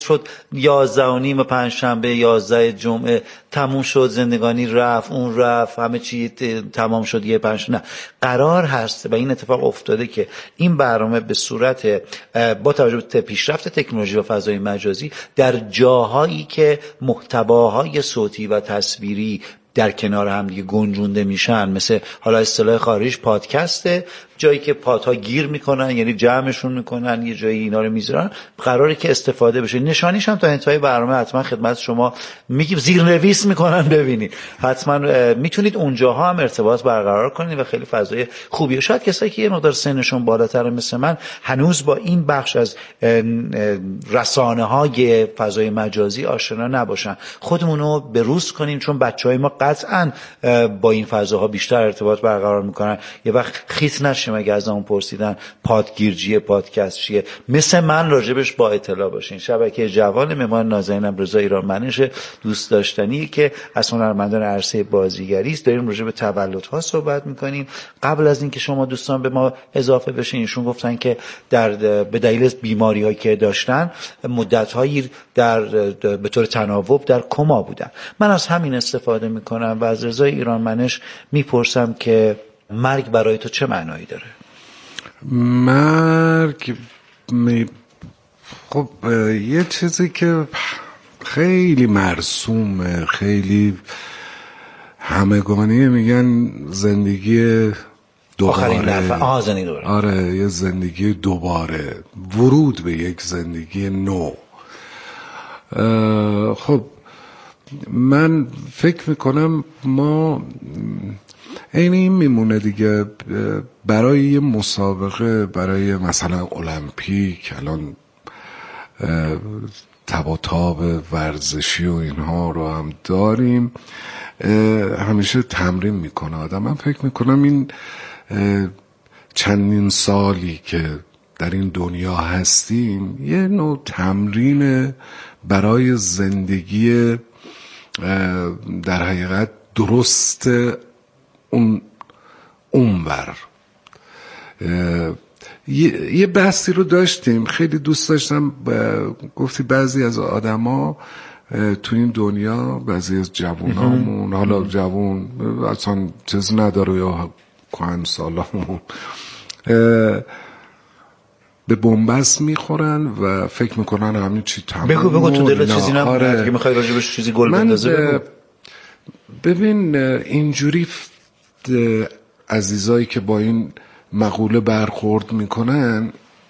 شد 11:30 پنجشنبه، 11 جمعه تموم شد، زندگانی رفت، اون رفت، همه چی تمام شد یه نه. قرار هست و این اتفاق افتاده که این برنامه به صورت با توجه به پیشرفت تکنولوژی و فضای مجازی در جاهایی که محتواهای صوتی و تصویری در کنار هم دیگه گنجونده میشن، مثل حالا اصطلاح خارجی پادکسته، جایی که پادها گیر میکنن، یعنی جمعشون میکنن یه جایی اینا رو میذارن، قراره که استفاده بشه. نشانیش هم تا انتهای برنامه حتما خدمت شما میگیم، زیرنویس میکنن ببینید، حتما میتونید اونجاها هم ارتباط برقرار کنید و خیلی فضای خوبیه. شاید کسایی که یه مقدار سنشون بالاتره مثل من هنوز با این بخش از رسانه‌های فضای مجازی آشنا نباشن، خودمونو بروز کنیم، چون بچهای ما قطعاً با این فضاها بیشتر ارتباط برقرار میکنن. یه وقت خیت نشیم اگه از اون پرسیدن پادگیرجیه، پادکست چیه، مثل من راجبش با اطلاع باشین. شبکه جوان مهمان نازنینم رضا ایرانمنش، دوست داشتنی که از هنرمندان عرصه بازیگری است. داریم راجب تولدها صحبت میکنیم. قبل از اینکه شما دوستان به ما اضافه بشین، ایشون گفتن که به دلیل بیماری‌هایی که داشتن مدت‌هایی به طور تناوب در کما بودن. من از همین استفاده میکنم و از رضا ایرانمنش میپرسم که مرگ برای تو چه معنایی داره؟ مرگ خب یه چیزی که خیلی مرسومه، خیلی همگانی، میگن زندگی دوباره. زندگی دوباره. آره، یه زندگی دوباره، ورود به یک زندگی نو. خب من فکر میکنم ما این میمونه دیگه، برای یه مسابقه، برای مثلا المپیک، الان تب و تاب ورزشی و اینها رو هم داریم، همیشه تمرین میکنه آدم. من فکر میکنم این چندین سالی که در این دنیا هستیم یه نوع تمرین برای زندگی در حقیقت درست اونور. یه بحثی رو داشتیم، خیلی دوست داشتم، گفتی بعضی از آدما تو این دنیا، بعضی از جوونامون، حالا جوون اصلا چیز نداره یا کهن سالامون، به بنبست میخورن و فکر میکنن همین چی تمام. بگو تو دلت چیزی نبود که میخوای راجبش چیزی گل بندازه؟ ببین اینجوری عزیزایی که با این مقوله برخورد میکنن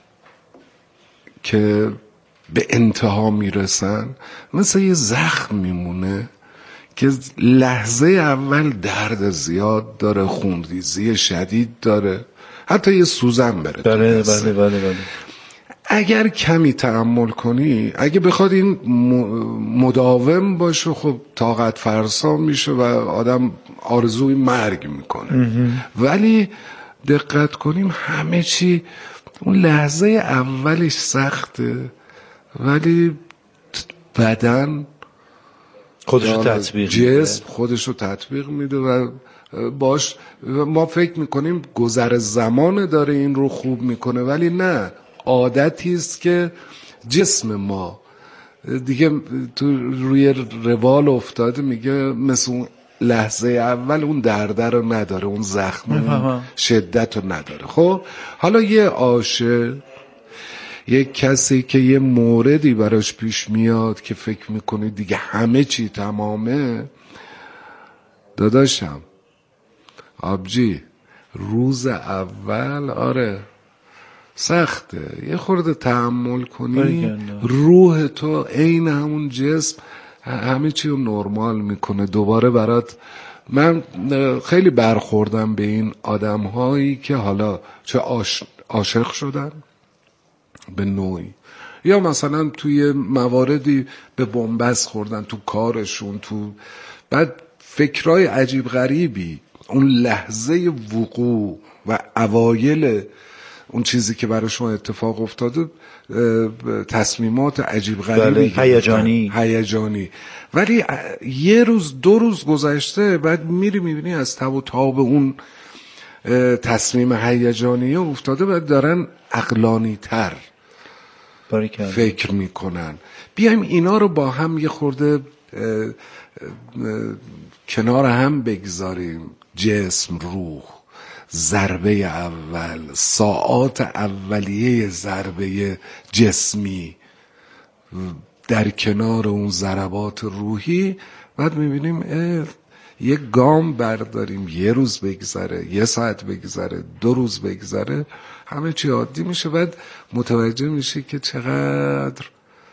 که به انتها میرسن، مثل یه زخم میمونه که لحظه اول درد زیاد داره، خونریزی شدید داره، حتی یه سوزن بره. بله. اگر کمی تأمل کنی، اگه بخواد این مداوم باشه، خب طاقت فرسا میشه و آدم آرزوی مرگ میکنه. ولی دقت کنیم همه چی اون لحظه اولش سخته، ولی بدن خودشو تطبیق جسم خودشو تطبیق میده و باش ما فکر میکنیم گذر زمان داره این رو خوب میکنه، ولی نه، عادتی است که جسم ما دیگه تو روی روال افتاده، میگه مثل اون لحظه اول اون درده رو نداره، اون زخم شدت رو نداره. خب حالا یه عاشق، یه کسی که یه موردی براش پیش میاد که فکر میکنه دیگه همه چی تمامه، داداشم آبجی، روز اول آره سخته، یه خورده تحمل کنی، روح تو عین همون جسم همه چی رو نرمال میکنه دوباره برات. من خیلی برخوردم به این آدم هایی که حالا چه عاشق شدن به نوعی، یا مثلا توی مواردی به بنبست خوردن تو کارشون، تو بعد فکرای عجیب غریبی، اون لحظه وقوع و اوایل اون چیزی که براشون اتفاق افتاده، تصمیمات عجیب غریبی، هیجانی، ولی یه روز دو روز گذشته، بعد میری میبینی از تب و تاب اون تصمیم هیجانی افتاده و دارن عقلانی تر فکر میکنن، بیایم اینا رو با هم یه خورده کنار هم بگذاریم. جسم، روح، ضربه اول، ساعات اولیه ضربه جسمی در کنار اون ضربات روحی، بعد میبینیم یک گام برداریم، یه روز بگذره، یه ساعت بگذره، 2 روز بگذره، همه چی عادی میشه. بعد متوجه میشه که چقدر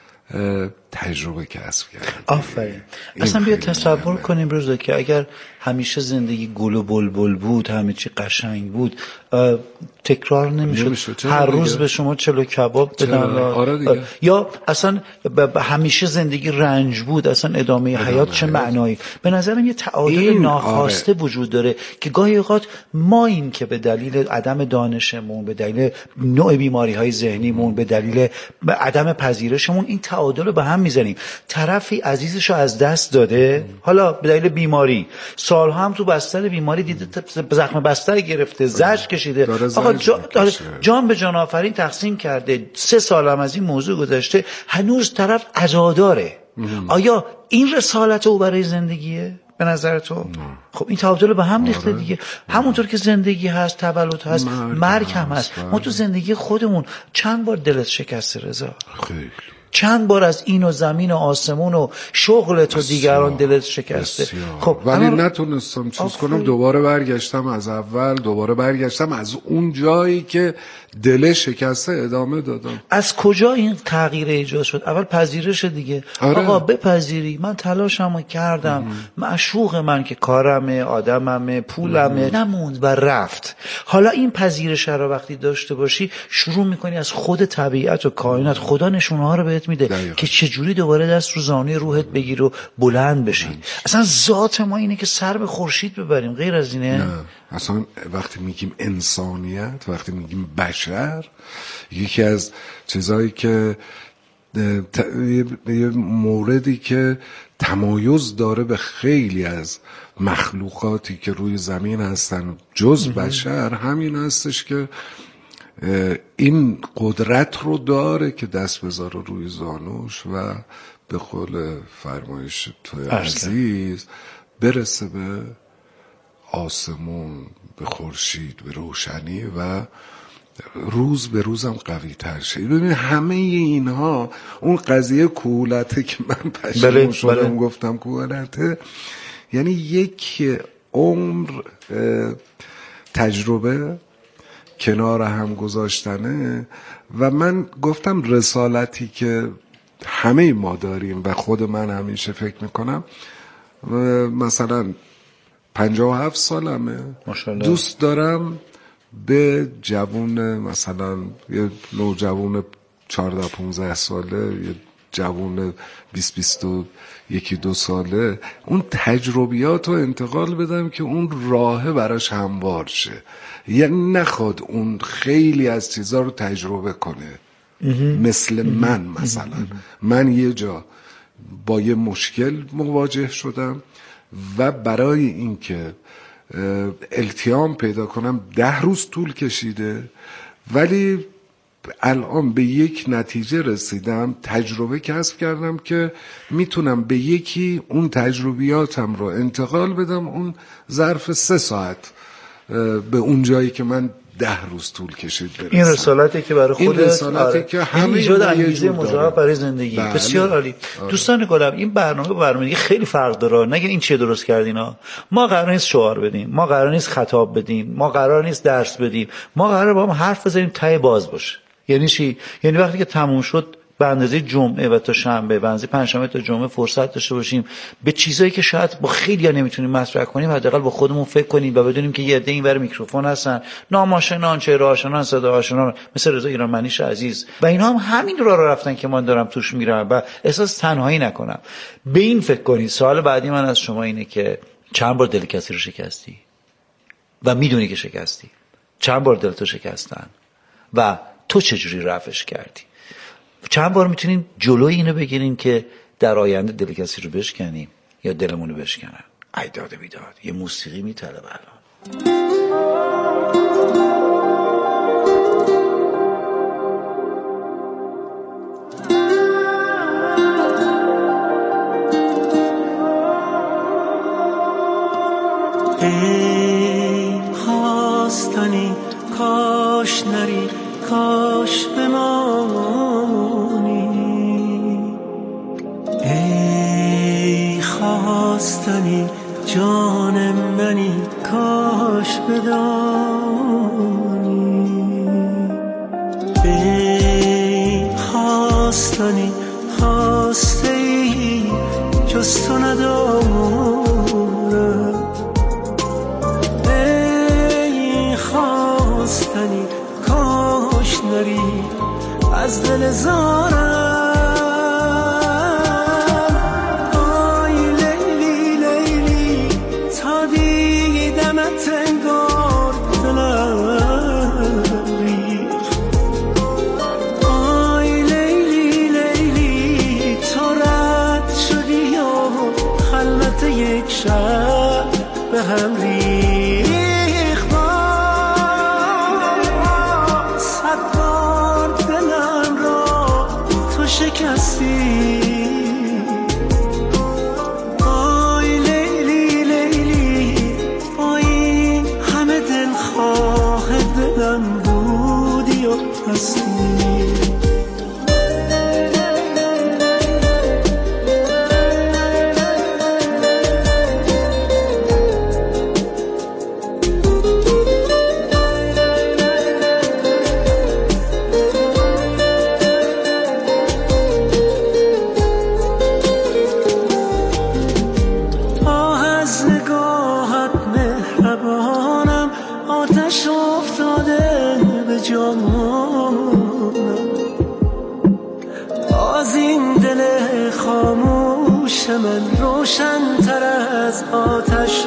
تجربه کسب کرد. آفرین. اصلا بیا تصور کنیم روزا که اگر همیشه زندگی گل و بلبل بود، همه چی قشنگ بود، تکرار نمیشد. هر روز به شما چلو کباب بدن، یا اصلا همیشه زندگی رنج بود، اصلا ادامه حیات چه معنایی؟ به نظرم یه تعادل ناخواسته وجود داره که گاهی اوقات ما این که به دلیل عدم دانشمون، به دلیل نوع بیماری‌های ذهنیمون، به دلیل عدم پذیرشمون این تعادل رو به هم میزنیم. طرفی عزیزشو از دست داده، حالا به دلیل بیماری سالها هم تو بستر بیماری دیده، زخم بستر گرفته، زجر کشیده، آقا جان به جان آفرین تقسیم کرده، 3 سال هم از این موضوع گذشته، هنوز طرف عزاداره. آیا این رسالت او برای زندگیه به نظر تو؟ خب این تعادل به هم ریخته دیگه. همونطور که زندگی هست، تولد هست، مرگ هم هست. ما تو زندگی خودمون چند بار دلت شکسته رضا؟ خیلی. چند بار از این و زمین و آسمون و شغلت و دیگران دلت شکسته؟ خب ولی نتونستم چیز کنم، دوباره برگشتم از اول، دوباره برگشتم از اون جایی که دل شکسته ادامه دادم. از کجا این تغییر ایجاد شد؟ اول پذیرش دیگه. آقا بپذیری من تلاشمو کردم، معشوق من که کارمه، آدممه، پولمه، نموند و رفت. حالا این پذیرش رو وقتی داشته باشی، شروع میکنی از خود طبیعت و کائنات، خدا نشونه ها رو بهت میده که چجوری دوباره دست رو زانوی روحت بگیر و بلند بشی. اصلا ذات ما اینه که سر به خورشید ببریم، غیر از اینه؟ نه. اصلا وقتی میگیم انسانیت، وقتی میگیم بشر، یکی از چیزایی که یه موردی که تمایز داره به خیلی از مخلوقاتی که روی زمین هستن جز بشر، همین هستش که این قدرت رو داره که دست بذاره روی زانوش و به قول فرمایش توی عزیز برسه به آسمون، به خورشید، به روشنی و روز به روزم قوی تر شه. ببین همه اینها اون قضیه کولته که من پشیمون شدم گفتم کولته، یعنی یک عمر تجربه کنار هم گذاشتنه. و من گفتم رسالتی که همه ما داریم و خود من همیشه فکر میکنم، مثلا 57 سالمه، دوست دارم به جوون، مثلا یه نوجوان 14-15 ساله، یه جوون 20-21-2 ساله، اون تجربیات رو انتقال بدم که اون راهه براش هموار شه، یعنی نخواد اون خیلی از چیزا رو تجربه کنه. مثل من، مثلا من یه جا با یه مشکل مواجه شدم و برای اینکه التیام پیدا کنم 10 روز طول کشیده، ولی الان به یک نتیجه رسیدم، تجربه کسب کردم که میتونم به یکی اون تجربیاتم رو انتقال بدم، اون ظرف 3 ساعت به اون جایی که من 10 روز طول کشید برسم. این رسالتی که برای خودت، این رسالتی که همه ایجاد انگیزه مضاعف برای زندگی. بسیار عالی. دوستان گلم، این برنامه خیلی فرق داره. نگه این چیه درست کردینا. ما قرار نیست شعار بدیم، ما قرار نیست خطاب بدیم، ما قرار نیست درس بدیم، ما قرار با هم حرف بزنیم ته باز باشه. یعنی چی؟ یعنی وقتی که تموم شد به اندازه جمعه و تا شنبه، به اندازه پنجشنبه تا جمعه فرصت داشته باشیم به چیزایی که شاید با خیلی‌ها نمیتونیم مطرح کنیم، حداقل با خودمون فکر کنیم و بدونیم که یه عده اینور میکروفون هستن، ناماشنان، چهره آشنان، صدا آشنان، مثل رضا ایرانمنیش عزیز، و اینا هم همین راه رو رفتن که من دارم توش میرم و احساس تنهایی نکنم. به این فکر کنید. سوال بعدی من از شما اینه که چند بار دل کسی رو شکستی و میدونی که شکستی؟ چند بار دلتو شکستن و تو چجوری رفعش کردی؟ چند بار میتونیم جلوی اینو بگیریم که در آینده دل کسی رو بشکنیم یا دلمون رو بشکنن؟ ای داد بیداد، یه موسیقی میطلبه الان. ای خواستنی کاش نری کاش بمانی، ای خواستنی جان منی کاش بدانی، ای خواستنی خواسته ای جز تو ندارم، ای خواستنی کاش نری از دل زارم، آی لیلی لیلی تا دیدمت انگار دلم ریخت، آی لیلی لیلی تو رد شدی و خلوت یک شب به هم ریخت، صد بار دلم را تو شکستی، آی لیلی لیلی با این همه دلخواه دلم بودی و هستی. باز این دل خاموش من روشن تر از آتش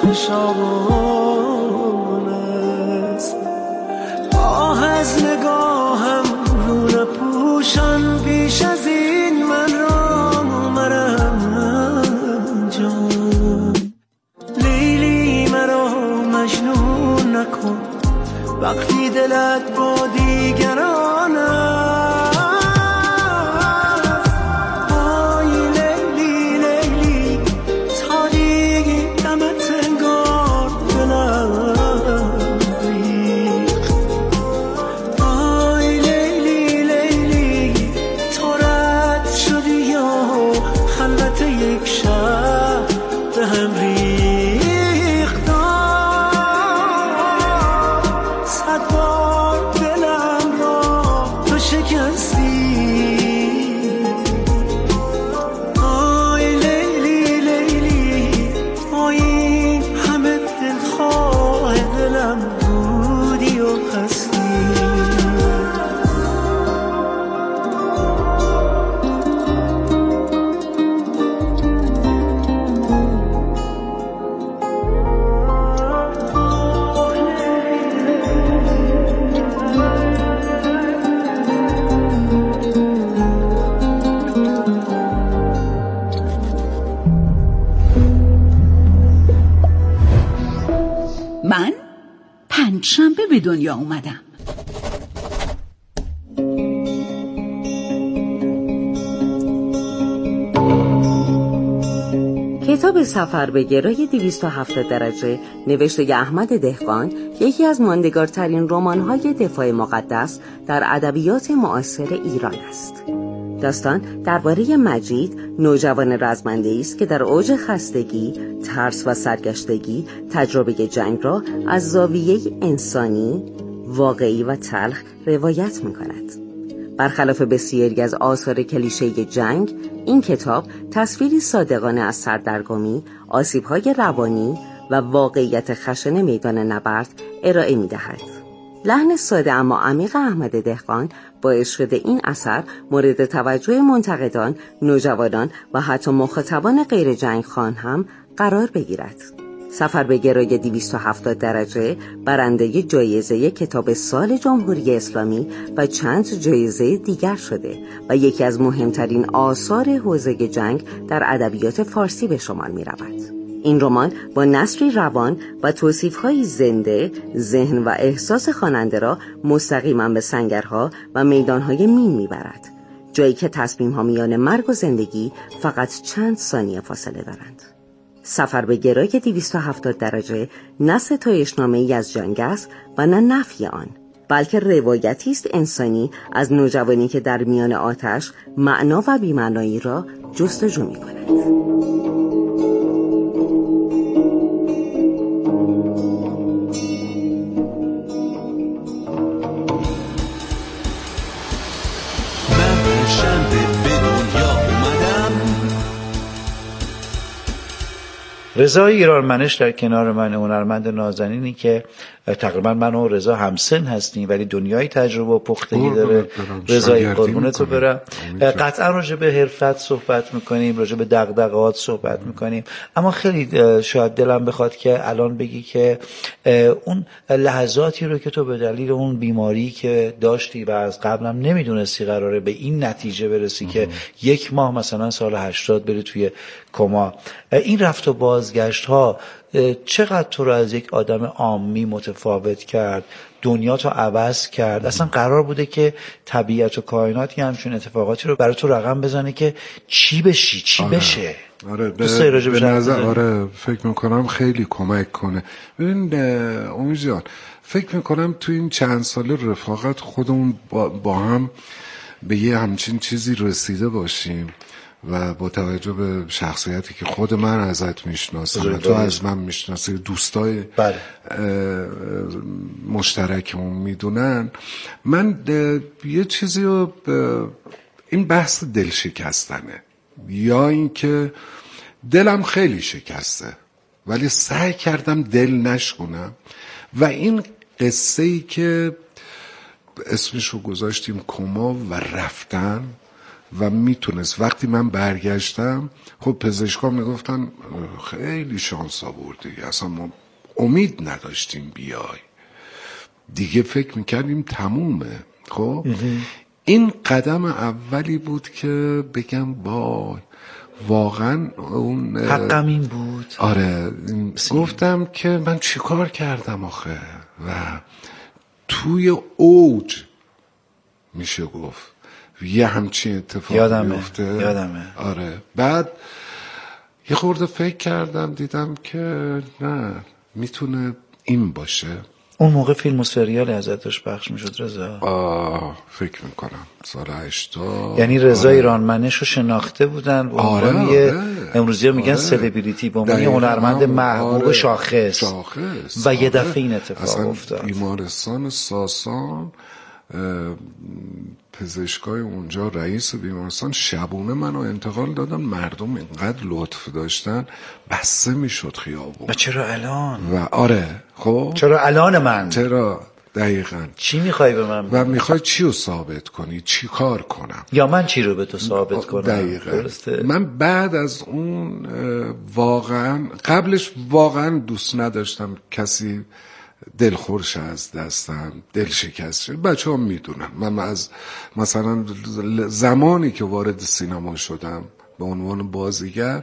فشان است، آه از نگاهم رو نپوشان بیش از این من را مرم جان، لیلی مرا مجنون نکن وقتی دلت با دیگران است، آی لیلی لیلی تا دیدمت انگار دلم ریخت، آی لیلی لیلی تو رد شدی و خلوت یک شب به هم ریخت، صد بار دلم را تو شکستی، آی لیلی لیلی با این همه دلخواه دلم بودی و هستی. من پنجشنبه به دنیا اومدم. کتاب سفر به گرای 270 درجه نوشته احمد دهقان یکی از ماندگارترین رمان‌های دفاع مقدس در ادبیات معاصر ایران است. داستان درباره مجید، نوجوان رزمنده‌ای است که در اوج خستگی، ترس و سرگشتگی تجربه جنگ را از زاویه انسانی، واقعی و تلخ روایت می‌کند. برخلاف بسیاری از آثار کلیشه جنگ، این کتاب تصویری صادقانه از سردرگمی، آسیب‌های روانی و واقعیت خشن میدان نبرد ارائه می‌دهد. لحن ساده اما عمیق احمد دهقان باعث شده این اثر مورد توجه منتقدان، نوجوانان و حتی مخاطبان غیر جنگ خوان هم قرار بگیرد. سفر به گرای 270 درجه برنده جایزه کتاب سال جمهوری اسلامی و چند جایزه دیگر شده و یکی از مهمترین آثار حوزه جنگ در ادبیات فارسی به شمار می رود. این رمان با نثری روان و توصیف‌های زنده، ذهن و احساس خواننده را مستقیما به سنگرها و میدان‌های مین می‌برد، جایی که تصمیم‌ها میان مرگ و زندگی فقط چند ثانیه فاصله دارند. سفر به گرای 270 درجه نه ستایشنامه ای از جنگ است و نه نفی آن، بلکه روایتی است انسانی از نوجوانی که در میان آتش معنا و بی‌معنایی را جستجو می‌کند. رضا ایرانمنش در کنار من، هنرمند نازنینی که تقریبا من و رضا همسن هستیم ولی دنیای تجربه و پختگی داره. رضای قربونتو برم. قطعا راجع به حرفت صحبت میکنیم، راجع به دغدغه‌هات صحبت میکنیم، اما خیلی شاید دلم بخواد که الان بگی که اون لحظاتی رو که تو به دلیل اون بیماری که داشتی و از قبلم نمیدونستی قراره به این نتیجه برسی که 1 ماه مثلا سال 80 بری توی کما، این رفت و بازگشت ها چقدر تو رو از یک آدم عامی متفاوت کرد، دنیا تو عوض کرد؟ اصلا قرار بوده که طبیعت و کائنات یه همچین اتفاقاتی رو برای تو رقم بزنه که چی بشی چی بشه؟ آره به نظر آره فکر میکنم خیلی کمک کنه. ببین امید جان، فکر میکنم تو این چند سال رفاقت خودمون با هم به یه همچین چیزی رسیده باشیم و با توجه به شخصیتی که خود من ازت میشناسم، تو از من میشناسی، دوستای مشترکمون میدونن، من یه چیزی رو این بحث دل شکستنه، یا این که دلم خیلی شکسته ولی سعی کردم دل نشکنم و این قصه ای که اسمشو گذاشتیم کما و رفتن و میتونست، وقتی من برگشتم خب پزشکا میگفتن خیلی شانس آوردی، اصلا ما امید نداشتیم بیای دیگه، فکر میکردیم تمومه. خب این قدم اولی بود که بگم وای واقعا اون حقم این بود. آره گفتم که من چیکار کردم آخه، و توی اوج میشه گفت یه همچین اتفاقی یادمه. آره بعد یه خورده فکر کردم دیدم که نه میتونه این باشه. اون موقع فیلم و سریال ازت داشت پخش میشد رضا؟ فکر میکنم سال 80. یعنی رضا ایرانمنش رو شناخته بودن به عنوان امروزی ها میگن سلبریتی، به عنوان هنرمند محبوب شاخص و یه دفعه این اتفاق افتاد. بیمارستان ساسان پزشکای اونجا، رئیس بیمارستان، شبونه منو انتقال دادن، مردم اینقدر لطف داشتن بسته میشد خیابون. و چرا الان؟ و آره خب چرا الان من؟ چرا دقیقاً چی میخوای به من؟ و میخوای چی رو ثابت کنی؟ چی کار کنم؟ یا من چی رو به تو ثابت کنم؟ دقیقاً. من بعد از اون واقعاً قبلش واقعاً دوست نداشتم کسی دلخورش از دستم، دل شکست شد. بچه ها میدونن من از مثلا زمانی که وارد سینما شدم به عنوان بازیگر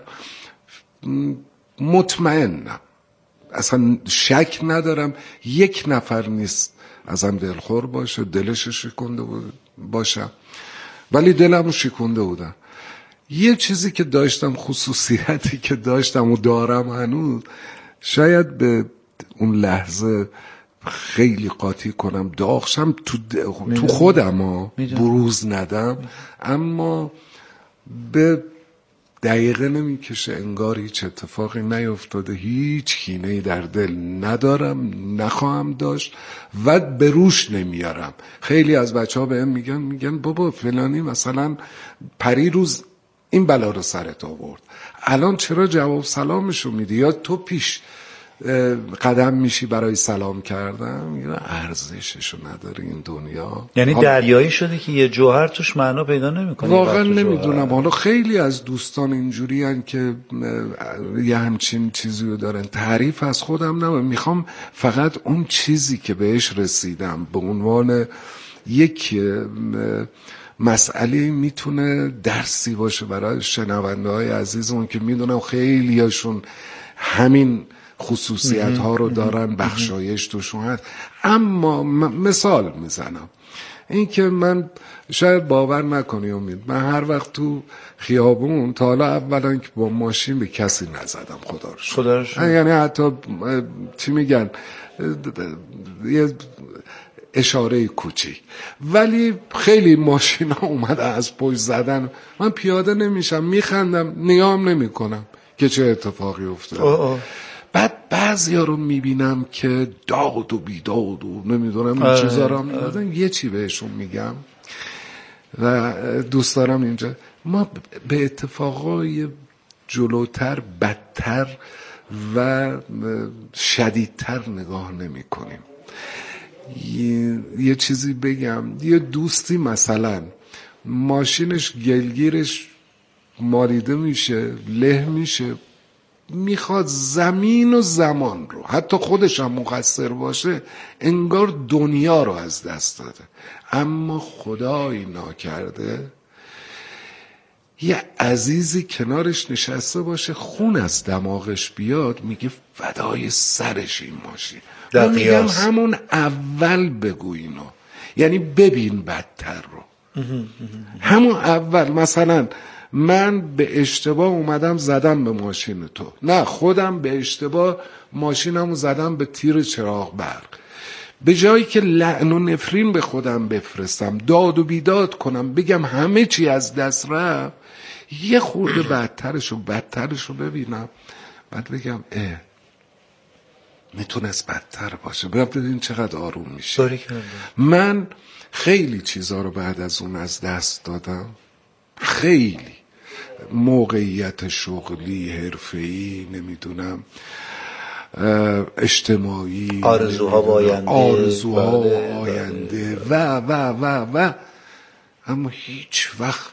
مطمئنم، اصلا شک ندارم یک نفر نیست ازم دلخور باشه، دلش شکونده باشم، ولی دلم شکونده بودم. یه چیزی که داشتم، خصوصیتی که داشتم و دارم هنوز، شاید به اون لحظه خیلی قاطی کنم، داغشم تو خودم بروز ندم، اما به دقیقه نمیکشه انگار هیچ اتفاقی نیفتاده، هیچ کینه‌ای در دل ندارم، نخواهم داشت و به روش نمیارم. خیلی از بچه‌ها بهم میگن بابا فلانی مثلا پری روز این بلا رو سرت آورد، الان چرا جواب سلامشو میدی یا تو پیش قدم میشی برای سلام کردن؟ ارزششو نداره این دنیا. یعنی دریایی شده که یه جوهر توش معنا پیدا نمیکنه. واقعا نمیدونم، حالا خیلی از دوستان اینجوری هن که یه همچین چیزی رو دارن. تعریف از خودم نمیم، میخوام فقط اون چیزی که بهش رسیدم به عنوان یک مسئله میتونه درسی باشه برای شنونده های عزیزمون که میدونم خیلی هاشون همین خصوصیت ها رو دارن، بخشایش توشون هست. اما مثال میزنم، این که من شاید باور نکنی امید، من هر وقت تو خیابون تا حالا اولا که با ماشین به کسی نزدم، خدا رو شکر. یعنی حتی چی میگن یه اشاره کوچیک، ولی خیلی ماشینا اومده از پشت زدن، من پیاده نمیشم، میخندم، نگاهم نمیکنم که چه اتفاقی افتاده. بعد بعضیا رو میبینم که داد و بیداد و نمیدونم این چیزا رو میدادن، یه چی بهشون میگم و دوست دارم اینجا ما به اتفاقای جلوتر، بدتر و شدیدتر نگاه نمی کنیم. یه چیزی بگم، یه دوستی مثلا ماشینش گلگیرش ماریده میشه، له میشه، میخواد زمین و زمان رو، حتی خودش هم مقصر باشه، انگار دنیا رو از دست داده، اما خدایی ناکرده یه عزیزی کنارش نشسته باشه، خون از دماغش بیاد، میگه فدای سرش این ماشین. من میگم همون اول بگو اینو، یعنی ببین بدتر رو. همون اول مثلا من به اشتباه اومدم زدم به ماشین تو، نه خودم به اشتباه ماشینمو زدم به تیر چراغ برق، به جایی که لعن و نفرین به خودم بفرستم، داد و بیداد کنم، بگم همه چی از دست رفت، یه خورده بدترش رو ببینم، بعد بگم میتونست بدتر باشه، ببین چقدر آروم میشه. من خیلی چیزا رو بعد از اون از دست دادم، خیلی موقعیت شغلی، حرفه‌ای، نمیدونم اجتماعی، آرزوها آینده و اما هیچ وقت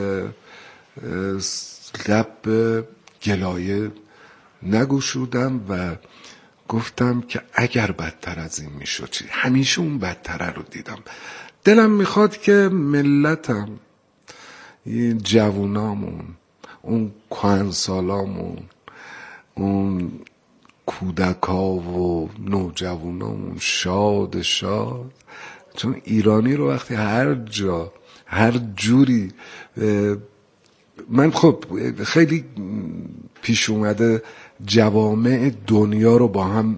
لب گلایه نگشودم و گفتم که اگر بدتر از این میشد چی. همیشه اون بدتره رو دیدم. دلم میخواد که ملتم، این جوونامون، اون کهنسالامون، اون کودکا و نوجوانامون شاد، چون ایرانی رو وقتی هر جا هر جوری، من خب خیلی پیش اومده جوامع دنیا رو با هم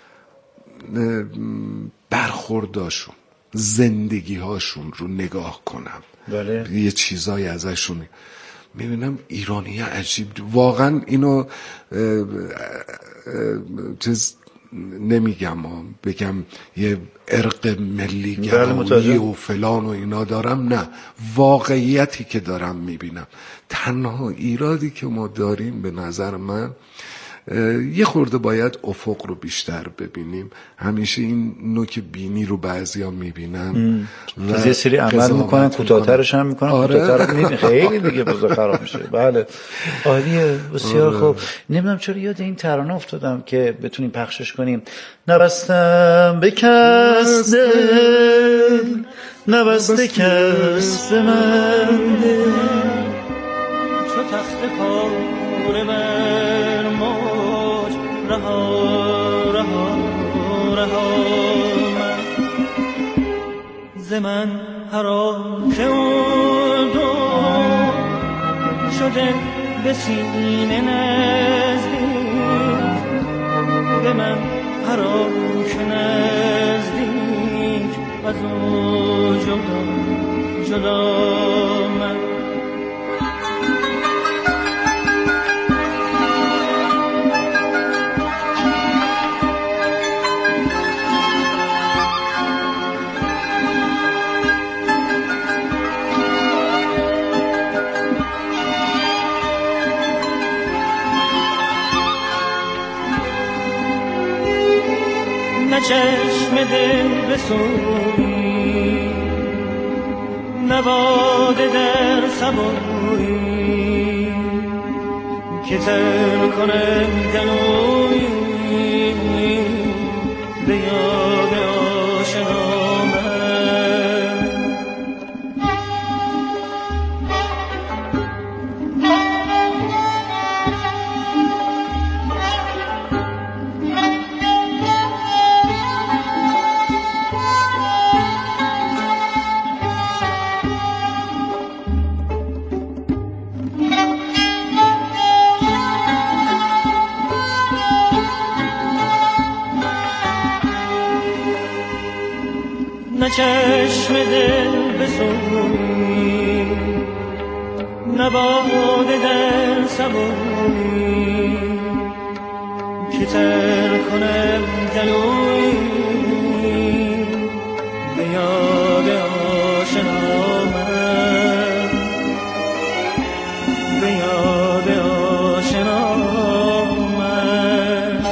برخورداشون، زندگی هاشون رو نگاه کنم، بله. یه چیزایی ازشون میبینم ایرانی عجیب، واقعا اینو چیز نمیگم، بگم یه ارق ملی گرایی و فلان و اینا دارم، نه، واقعیتی که دارم میبینم. تنها ایرادی که ما داریم به نظر من یه خورده باید افق رو بیشتر ببینیم. همیشه این نوک بینی رو بعضیا میبینن یه سری عمل میکنن، کوتاه‌ترش هم میکنن. آره. خیلی دیگه بزرگ خراب میشه. بله عالیه، بسیار خوب. نمیدونم چرا یاد این ترانه افتادم که بتونیم پخشش کنیم. نبستم به کس دل، نبسته کس به من دل، چو تخت پاره بر موج رها رها رها من، ز من حرام که اون دو شده به سینه نزدیک، به من حرام که نزدیک از او جدا من. نه چشم دل بسوی، نه باده در سبوی، که تر کنه گلوی به یاد آشنا من. چشم دل بسوی، نه باده در سبوی که تر کنم گلوی به یاد آشنا من، به یاد آشنا من.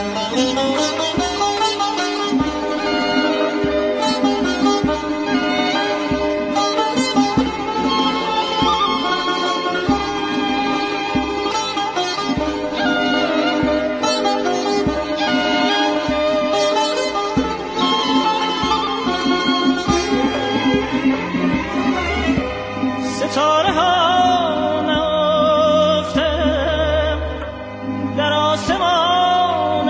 ستاره ها نهفتم در آسمان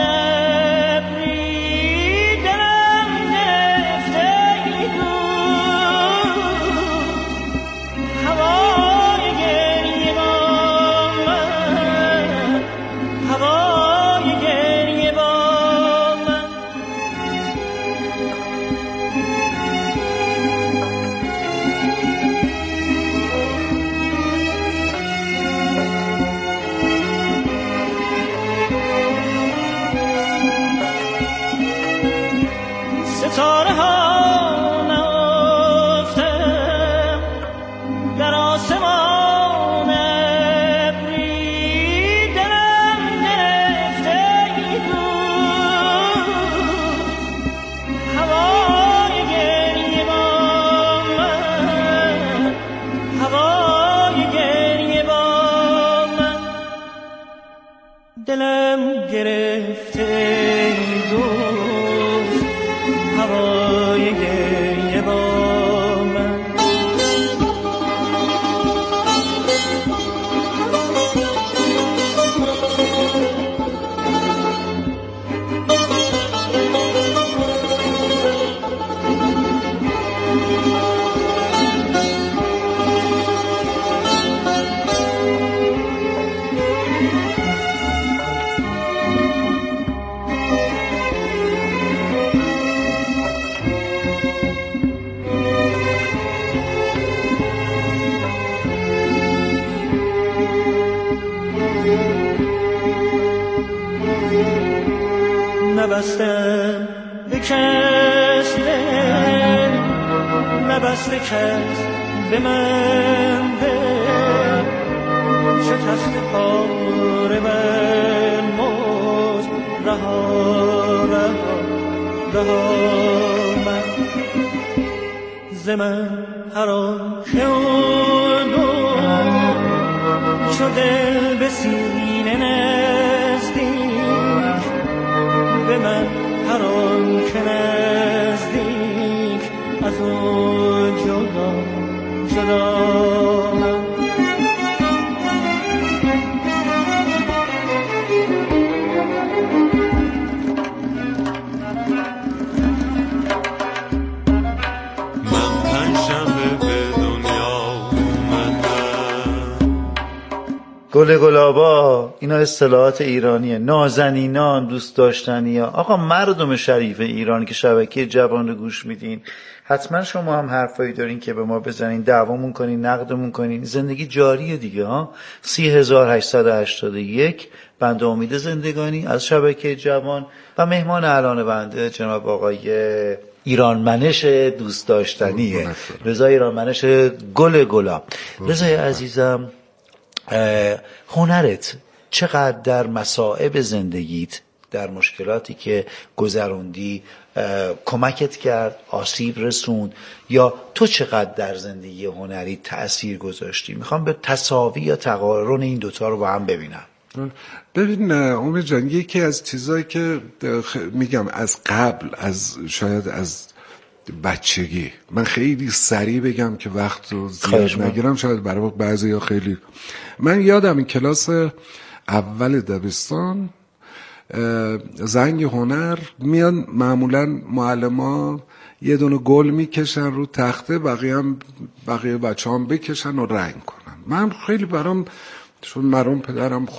ابری، دلم گرفته ای دوست، هوای گریه با من، هوای گریه با من. ستاره ها نهفتم در آسمان ابری، دلم گرفته ای دوست، هوای گریه با من، هوای گریه با من. دلم گرفته ای دوست، هوای گریه با من. نبستم به کس دل، نبسته کس به من دل، چه تخت پاره بر مزد رها رها رها من. ز من هر آنکه او دور چو دل به سینه نزدیک، به من هر آنکه نزدیک از او جدا جدا من. گل گلابا، اینا اصطلاحات ایرانیه. نازنینان، دوست داشتنی ها. آقا مردم شریف ایران که شبکه جوان رو گوش میدین، حتما شما هم حرفایی دارین که به ما بزنین، دعوامون کنین، نقدمون کنین. زندگی جاریه دیگه ها. 30881 بنده امید زندگانی از شبکه جوان و مهمان الان بنده جناب آقای ایرانمنش دوست داشتنیه، رضا ایرانمنش گل گلاب. رضای عزیزم، هنرت چقدر در مصائب زندگیت، در مشکلاتی که گذروندی کمکت کرد، آسیب رسوند، یا تو چقدر در زندگی هنری تأثیر گذاشتی؟ میخوام به تساوی یا تقارن این دوتا رو با هم ببینم. ببین امید جان، یکی از چیزایی که میگم از قبل، از شاید از بچگی، من خیلی سریع بگم که وقت رو زیاد نگیرم، شاید برای بعضی یا خیلی. من یادم این کلاس اول دبستان زنگ هنر میان، معمولا معلما یه دونه گل میکشن رو تخته، بقیه بچه هم بکشن و رنگ کنن. من خیلی برام، چون مرحوم پدرم